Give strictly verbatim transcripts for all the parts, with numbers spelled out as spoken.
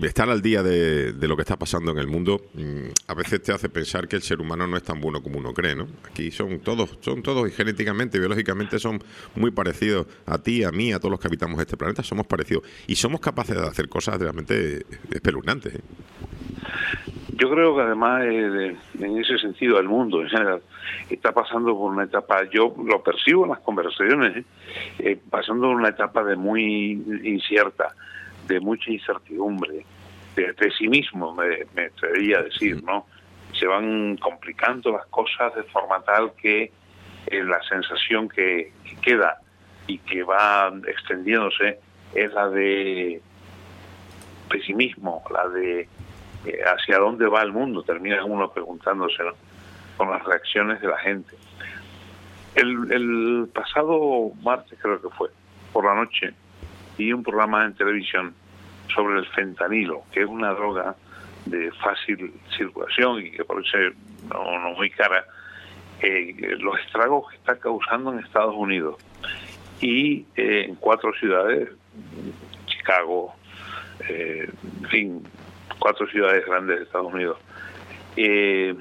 estar al día de, de lo que está pasando en el mundo mmm, a veces te hace pensar que el ser humano no es tan bueno como uno cree, ¿no? Aquí son todos, son todos y genéticamente, biológicamente son muy parecidos a ti, a mí, a todos los que habitamos este planeta, somos parecidos y somos capaces de hacer cosas realmente espeluznantes, ¿eh? Yo creo que además eh, en ese sentido el mundo en general está pasando por una etapa, yo lo percibo en las conversaciones, ¿eh? Eh, pasando por una etapa de muy incierta, de mucha incertidumbre, de pesimismo, me, me atrevería a decir, ¿no? Se van complicando las cosas de forma tal que eh, la sensación que, que queda y que va extendiéndose es la de pesimismo, la de eh, hacia dónde va el mundo, termina uno preguntándose, ¿no? Con las reacciones de la gente. El, el pasado martes creo que fue, por la noche, y un programa en televisión sobre el fentanilo, que es una droga de fácil circulación y que por eso no, no muy cara, eh, los estragos que está causando en Estados Unidos y eh, en cuatro ciudades, Chicago, eh, en fin, cuatro ciudades grandes de Estados Unidos. Eh,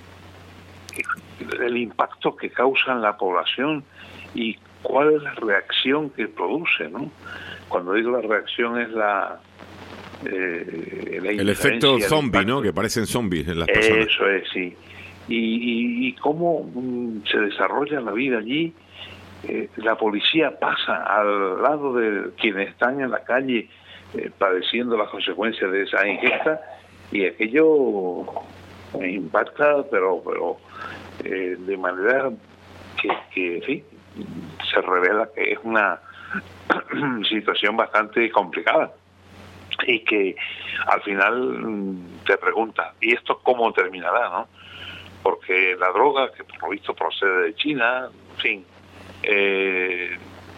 el impacto que causa en la población y cuál es la reacción que produce, ¿no? Cuando digo la reacción es la... Eh, la el efecto zombie, ¿no? Que parecen zombies en las personas. Eso es, sí. Y, y, y cómo mm, se desarrolla la vida allí. Eh, la policía pasa al lado de quienes están en la calle eh, padeciendo las consecuencias de esa ingesta, y aquello me impacta, pero pero eh, de manera que, que sí, se revela que es una situación bastante complicada y que al final te preguntas, ¿y esto cómo terminará, no? Porque la droga, que por lo visto procede de China, en fin, eh,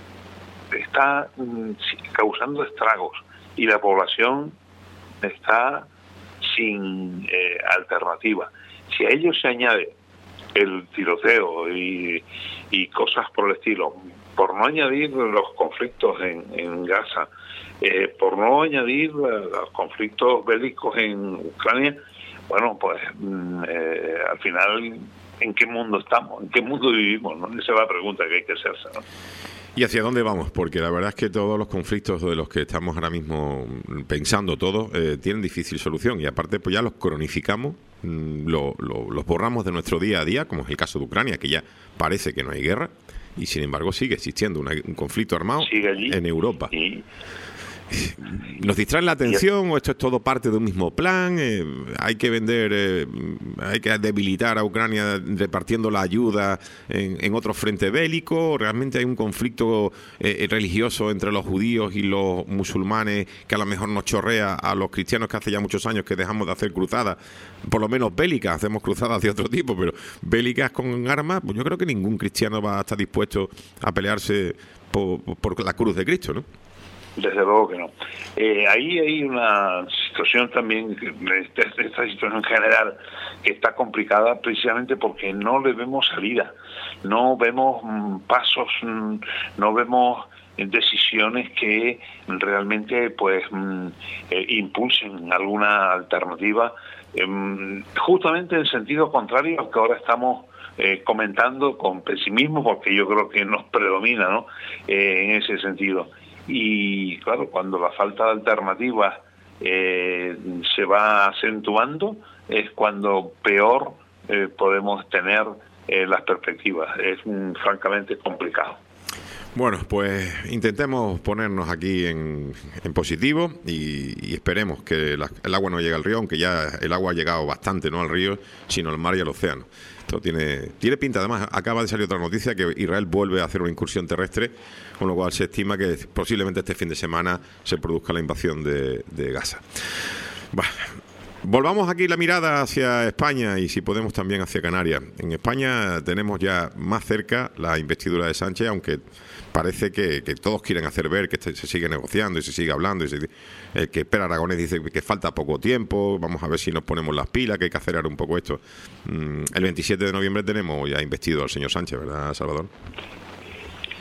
está mm, causando estragos y la población está sin eh, alternativa. Si a ello se añade el tiroteo y, y cosas por el estilo, por no añadir los conflictos en, en Gaza, eh, por no añadir los conflictos bélicos en Ucrania, bueno, pues eh, al final, ¿en qué mundo estamos? ¿En qué mundo vivimos? ¿No? Esa es la pregunta que hay que hacerse, ¿no? ¿Y hacia dónde vamos? Porque la verdad es que todos los conflictos de los que estamos ahora mismo pensando todos eh, tienen difícil solución, y aparte pues ya los cronificamos, lo, lo, los borramos de nuestro día a día, como es el caso de Ucrania, que ya parece que no hay guerra y sin embargo sigue existiendo una, un conflicto armado en Europa. Y... ¿Nos distraen la atención o esto es todo parte de un mismo plan? Eh, hay que vender, eh, hay que debilitar a Ucrania repartiendo la ayuda en, en otro frente bélico. ¿Realmente hay un conflicto eh, religioso entre los judíos y los musulmanes que a lo mejor nos chorrea a los cristianos, que hace ya muchos años que dejamos de hacer cruzadas, por lo menos bélicas? Hacemos cruzadas de otro tipo, pero bélicas con armas, pues yo creo que ningún cristiano va a estar dispuesto a pelearse por, por la cruz de Cristo, ¿no? Desde luego que no. Eh, ahí hay una situación también, esta, esta situación general, que está complicada precisamente porque no le vemos salida, no vemos mm, pasos, mm, no vemos decisiones que realmente pues mm, eh, impulsen alguna alternativa, eh, justamente en sentido contrario al que ahora estamos eh, comentando con pesimismo, porque yo creo que nos predomina, ¿no? Eh, en ese sentido. Y claro, cuando la falta de alternativas eh, se va acentuando, es cuando peor eh, podemos tener eh, las perspectivas. Es um, francamente complicado. Bueno, pues intentemos ponernos aquí en, en positivo y, y esperemos que la, el agua no llegue al río, aunque ya el agua ha llegado bastante, no al río, sino al mar y al océano. Esto tiene, tiene pinta. Además, acaba de salir otra noticia que Israel vuelve a hacer una incursión terrestre, con lo cual se estima que posiblemente este fin de semana se produzca la invasión de, de Gaza. Bueno, volvamos aquí la mirada hacia España y si podemos también hacia Canarias. En España tenemos ya más cerca la investidura de Sánchez, aunque parece que, que todos quieren hacer ver que se sigue negociando y se sigue hablando. Y se, el que Pere Aragonés dice que falta poco tiempo, vamos a ver si nos ponemos las pilas, que hay que acelerar un poco esto. El veintisiete de noviembre tenemos ya investido al señor Sánchez, ¿verdad, Salvador?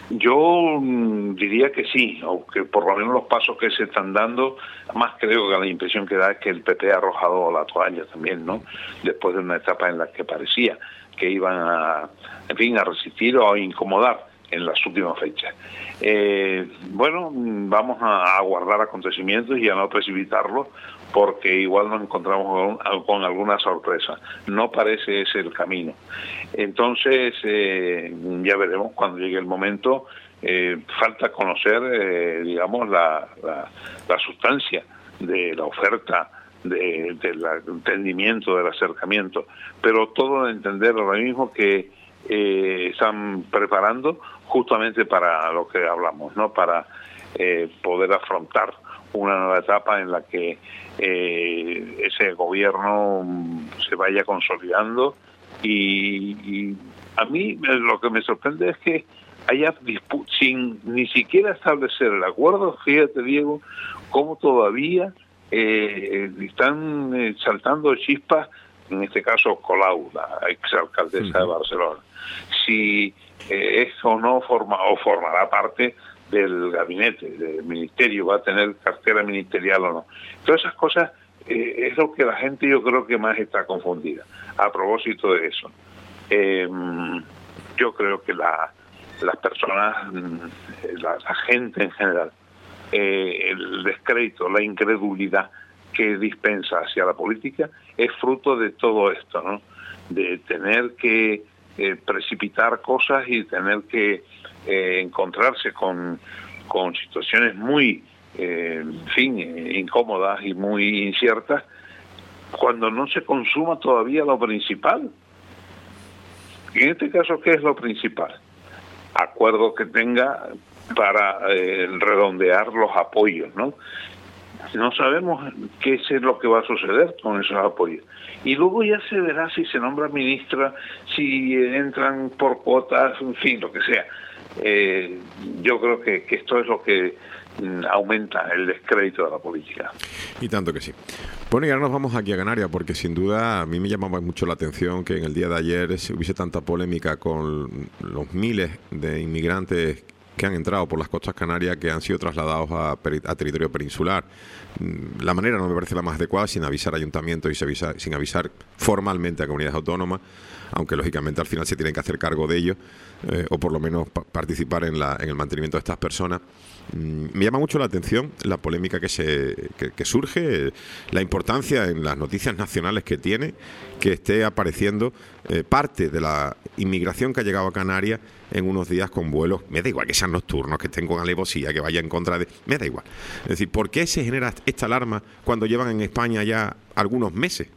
Yo mm, diría que sí, aunque por lo menos los pasos que se están dando, más creo que la impresión que da es que el P P ha arrojado la toalla también, ¿no? Después de una etapa en la que parecía que iban a, en fin, a resistir o a incomodar en las últimas fechas. Eh, bueno, vamos a aguardar acontecimientos y a no precipitarlos, porque igual nos encontramos con, con alguna sorpresa. No parece ese el camino. Entonces, eh, ya veremos cuando llegue el momento. Eh, falta conocer, eh, digamos, la, la, la sustancia de la oferta, de, del entendimiento, del acercamiento, pero todo de entender ahora mismo que eh, están preparando justamente para lo que hablamos, ¿no? Para eh, poder afrontar una nueva etapa en la que eh, ese gobierno se vaya consolidando y, y a mí lo que me sorprende es que haya dispu- sin ni siquiera establecer el acuerdo. Fíjate, Diego, cómo todavía eh, están eh, saltando chispas, en este caso Colau, la exalcaldesa de Barcelona, si eh, es o no forma o formará parte del gabinete, del ministerio, va a tener cartera ministerial o no. Todas esas cosas eh, es lo que la gente yo creo que más está confundida. A propósito de eso, eh, yo creo que la, las personas, la, la gente en general, eh, el descrédito, la incredulidad que dispensa hacia la política es fruto de todo esto, ¿no? De tener que eh, precipitar cosas y tener que eh, encontrarse con, con situaciones muy, eh, en fin, eh, incómodas y muy inciertas, cuando no se consuma todavía lo principal. Y en este caso, ¿qué es lo principal? Acuerdo que tenga para eh, redondear los apoyos, ¿no? No sabemos qué es lo que va a suceder con esos apoyos. Y luego ya se verá si se nombra ministra, si entran por cuotas, en fin, lo que sea. Eh, yo creo que, que esto es lo que mm, aumenta el descrédito de la política. Y tanto que sí. Bueno, y ahora nos vamos aquí a Canarias, porque sin duda a mí me llamaba mucho la atención que en el día de ayer se hubiese tanta polémica con los miles de inmigrantes que han entrado por las costas canarias, que han sido trasladados a, a territorio peninsular. La manera no me parece la más adecuada, sin avisar a ayuntamientos y sin avisar, sin avisar formalmente a comunidades autónomas, aunque lógicamente al final se tienen que hacer cargo de ello, eh, o por lo menos pa participar en, la, en el mantenimiento de estas personas. Mm, me llama mucho la atención la polémica que, se, que, que surge, eh, la importancia en las noticias nacionales que tiene que esté apareciendo eh, parte de la inmigración que ha llegado a Canarias en unos días con vuelos, me da igual que sean nocturnos, que estén con alevosía, que vaya en contra de... me da igual. Es decir, ¿por qué se genera esta alarma cuando llevan en España ya algunos meses?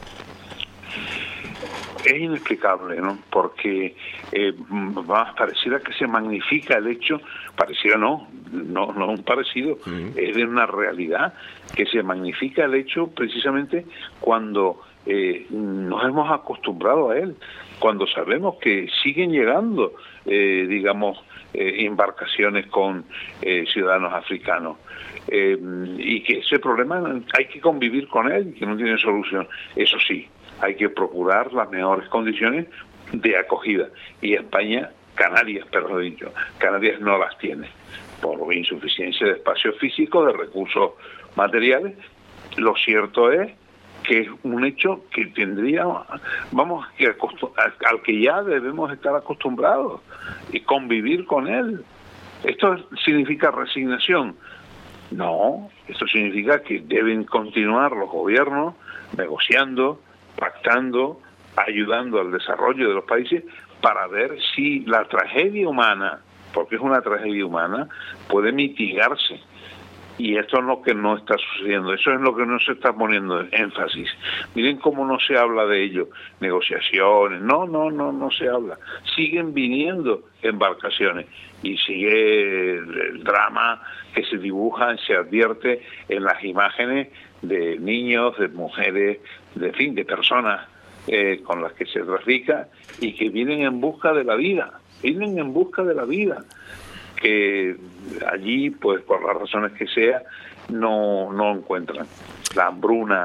Es inexplicable, ¿no? Porque eh, pareciera que se magnifica el hecho, pareciera no, no, no un parecido, uh-huh. Es de una realidad que se magnifica el hecho precisamente cuando eh, nos hemos acostumbrado a él, cuando sabemos que siguen llegando, eh, digamos, eh, embarcaciones con eh, ciudadanos africanos. Eh, y que ese problema hay que convivir con él, que no tiene solución. Eso sí, hay que procurar las mejores condiciones de acogida. Y España, Canarias, perdón dicho, Canarias no las tiene, por insuficiencia de espacio físico, de recursos materiales. Lo cierto es que es un hecho que tendría, vamos, que al que ya debemos estar acostumbrados y convivir con él. ¿Esto significa resignación? No, esto significa que deben continuar los gobiernos negociando, pactando, ayudando al desarrollo de los países para ver si la tragedia humana, porque es una tragedia humana, puede mitigarse. Y esto es lo que no está sucediendo, eso es lo que no se está poniendo énfasis. Miren cómo no se habla de ello, negociaciones, no, no, no, no se habla. Siguen viniendo embarcaciones y sigue el drama que se dibuja, se advierte en las imágenes de niños, de mujeres, de en fin, de personas eh, con las que se trafica y que vienen en busca de la vida, vienen en busca de la vida. Que allí, pues por las razones que sea, no, no encuentran. La hambruna,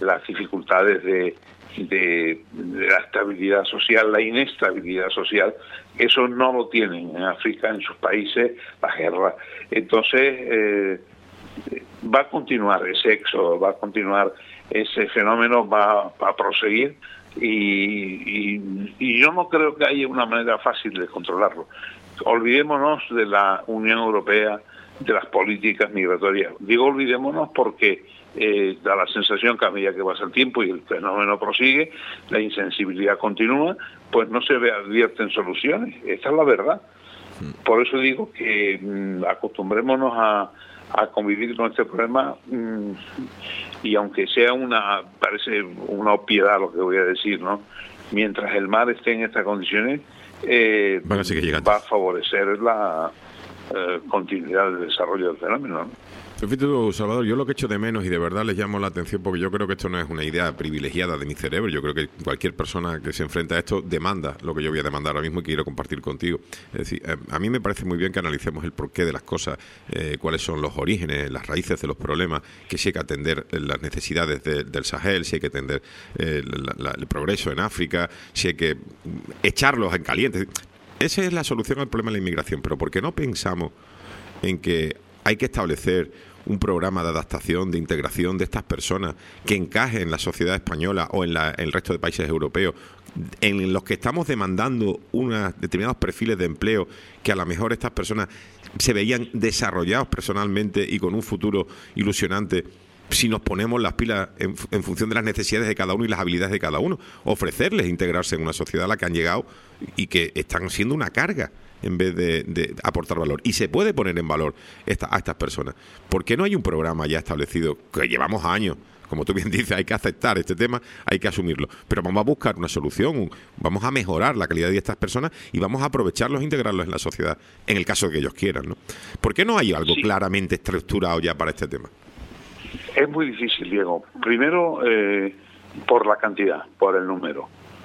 las dificultades de, de, de la estabilidad social, la inestabilidad social. Eso no lo tienen en África, en sus países, la guerra. Entonces, eh, va a continuar ese éxodo, va a continuar ese fenómeno, va, va a proseguir, y, y, y yo no creo que haya una manera fácil de controlarlo. Olvidémonos de la Unión Europea, de las políticas migratorias. Digo olvidémonos porque eh, da la sensación que a medida que pasa el tiempo y el fenómeno prosigue, la insensibilidad continúa, pues no se advierten soluciones. Esta es la verdad. Por eso digo que mmm, acostumbrémonos a, a convivir con este problema, mmm, y aunque sea una, parece una obviedad lo que voy a decir, ¿no? Mientras el mar esté en estas condiciones, eh, bueno, sí que va a favorecer la eh, continuidad del desarrollo del fenómeno, ¿no? Fíjate tú, Salvador, yo lo que echo de menos, y de verdad les llamo la atención, porque yo creo que esto no es una idea privilegiada de mi cerebro, yo creo que cualquier persona que se enfrenta a esto demanda lo que yo voy a demandar ahora mismo y quiero compartir contigo. Es decir, a mí me parece muy bien que analicemos el porqué de las cosas, eh, cuáles son los orígenes, las raíces de los problemas, que si hay que atender las necesidades de, del Sahel, si hay que atender eh, la, la, el progreso en África, si hay que echarlos en caliente. Esa es la solución al problema de la inmigración, pero ¿por qué no pensamos en que hay que establecer un programa de adaptación, de integración de estas personas que encaje en la sociedad española o en, la, en el resto de países europeos, en los que estamos demandando unos determinados perfiles de empleo que a lo mejor estas personas se veían desarrollados personalmente y con un futuro ilusionante si nos ponemos las pilas en, en función de las necesidades de cada uno y las habilidades de cada uno? Ofrecerles integrarse en una sociedad a la que han llegado y que están siendo una carga en vez de, de aportar valor. Y se puede poner en valor esta, a estas personas. ¿Por qué no hay un programa ya establecido, que llevamos años? Como tú bien dices, hay que aceptar este tema, hay que asumirlo. Pero vamos a buscar una solución, vamos a mejorar la calidad de estas personas y vamos a aprovecharlos e integrarlos en la sociedad, en el caso de que ellos quieran, ¿no? ¿Por qué no hay algo sí. claramente estructurado ya para este tema? Es muy difícil, Diego. Primero, eh, por la cantidad, por el número.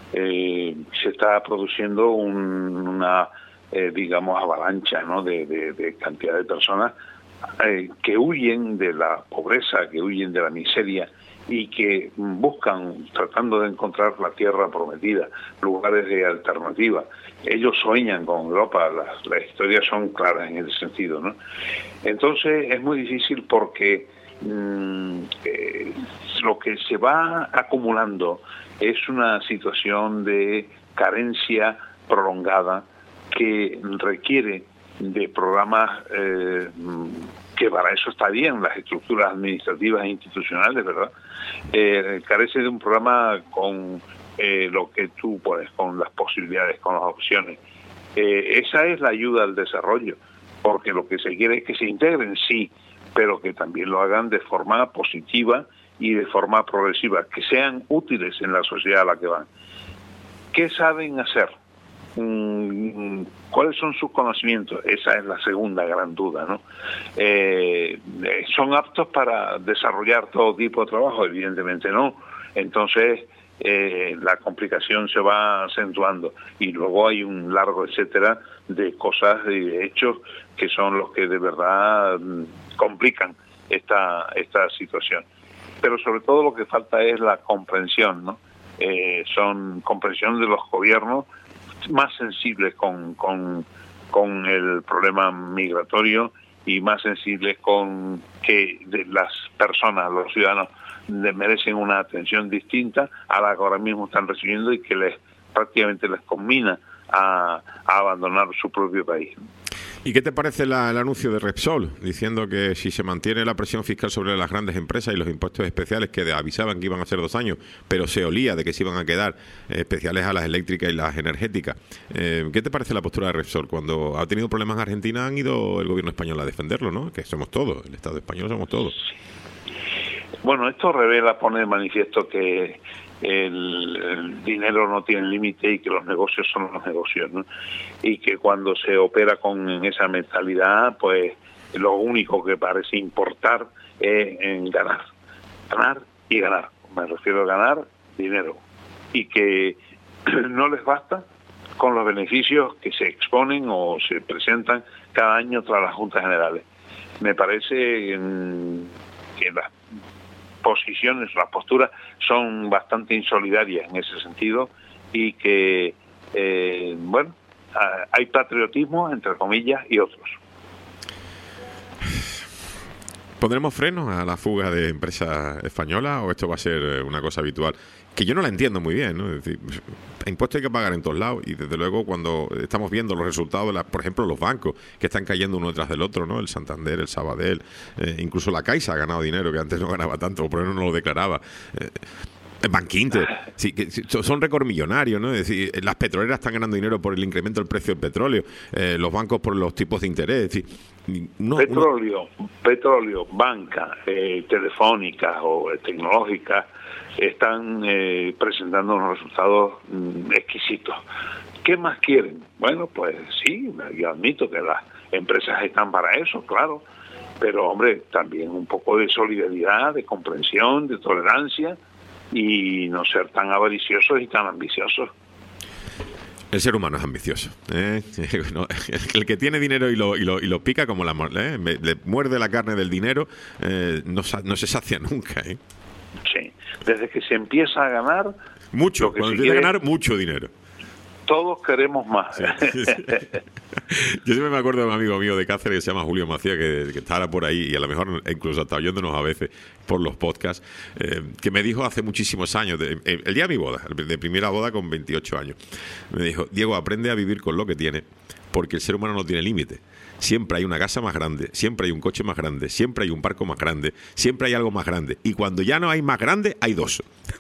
Eh, se está produciendo un, una... Eh, digamos, avalancha, ¿no? de, de, de cantidad de personas eh, que huyen de la pobreza, que huyen de la miseria y que buscan, tratando de encontrar la tierra prometida, lugares de alternativa. Ellos sueñan con Europa, las, las historias son claras en ese sentido, ¿no? Entonces es muy difícil porque mmm, eh, lo que se va acumulando es una situación de carencia prolongada que requiere de programas eh, que para eso está bien, las estructuras administrativas e institucionales, ¿verdad? Eh, carece de un programa con eh, lo que tú pones, con las posibilidades, con las opciones. Eh, esa es la ayuda al desarrollo, porque lo que se quiere es que se integren, sí, pero que también lo hagan de forma positiva y de forma progresiva, que sean útiles en la sociedad a la que van. ¿Qué saben hacer? ¿Cuáles son sus conocimientos? Esa es la segunda gran duda, ¿no? Eh, ¿Son aptos para desarrollar todo tipo de trabajo? Evidentemente no. Entonces eh, la complicación se va acentuando y luego hay un largo etcétera de cosas y de hechos que son los que de verdad complican esta, esta situación. Pero sobre todo lo que falta es la comprensión, ¿no? Eh, son comprensión de los gobiernos más sensibles con, con, con el problema migratorio y más sensibles con que de las personas, los ciudadanos, merecen una atención distinta a la que ahora mismo están recibiendo y que les prácticamente les combina a, a abandonar su propio país. ¿Y qué te parece la, el anuncio de Repsol diciendo que si se mantiene la presión fiscal sobre las grandes empresas y los impuestos especiales que avisaban que iban a ser dos años, pero se olía de que se iban a quedar eh, especiales a las eléctricas y las energéticas? Eh, ¿Qué te parece la postura de Repsol? Cuando ha tenido problemas en Argentina han ido el gobierno español a defenderlo, ¿no? Que somos todos, el Estado español somos todos. Bueno, esto revela, pone de manifiesto que El, el dinero no tiene límite y que los negocios son los negocios, ¿no? Y que cuando se opera con esa mentalidad, pues lo único que parece importar es en ganar, ganar y ganar. Me refiero a ganar dinero y que no les basta con los beneficios que se exponen o se presentan cada año tras las juntas generales. Me parece que las posiciones, las posturas son bastante insolidarias en ese sentido y que, eh, bueno, hay patriotismo, entre comillas, y otros. ¿Pondremos frenos a la fuga de empresas españolas o esto va a ser una cosa habitual? Que yo no la entiendo muy bien, ¿no? Es decir, impuestos hay que pagar en todos lados y desde luego cuando estamos viendo los resultados, de la, por ejemplo, los bancos que están cayendo uno detrás del otro, ¿no? El Santander, el Sabadell, eh, incluso la Caixa ha ganado dinero que antes no ganaba tanto, o por eso no lo declaraba. Eh, Bankinter, sí, que son récord millonarios, ¿no? Es decir, las petroleras están ganando dinero por el incremento del precio del petróleo, eh, los bancos por los tipos de interés. Es decir, no, petróleo, no... petróleo, banca, eh, telefónicas o eh, tecnológicas están eh, presentando unos resultados mm, exquisitos. ¿Qué más quieren? Bueno, pues sí, yo admito que las empresas están para eso, claro, pero hombre, también un poco de solidaridad, de comprensión, de tolerancia, y no ser tan avariciosos y tan ambiciosos. El ser humano es ambicioso, ¿eh? El que tiene dinero y lo, y lo, y lo pica como la ¿eh? le muerde la carne del dinero, eh, no, no se sacia nunca, ¿eh? Sí, desde que se empieza a ganar mucho, cuando se empieza a ganar mucho dinero. Todos queremos más. Sí, sí, sí. Yo siempre me acuerdo de un amigo mío de Cáceres que se llama Julio Macías, que, que estaba por ahí y a lo mejor incluso hasta oyéndonos a veces por los podcasts, eh, que me dijo hace muchísimos años, de, el, el día de mi boda, de primera boda con veintiocho años, me dijo: Diego, aprende a vivir con lo que tiene, porque el ser humano no tiene límite. Siempre hay una casa más grande, siempre hay un coche más grande, siempre hay un barco más grande, siempre hay algo más grande. Y cuando ya no hay más grande, hay dos.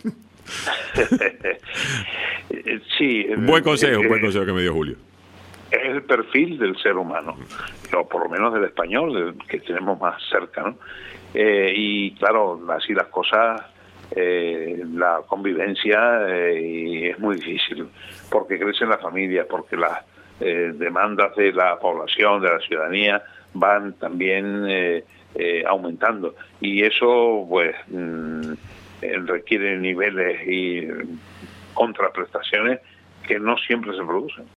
Sí, un buen consejo, un buen consejo que me dio Julio. Es el perfil del ser humano, o por lo menos del español, del que tenemos más cerca, ¿no? Eh, y claro, así las cosas, eh, la convivencia eh, es muy difícil, porque crecen las familias, porque las eh, demandas de la población, de la ciudadanía, van también eh, eh, aumentando. Y eso, pues, mm, requiere niveles y contraprestaciones que no siempre se producen.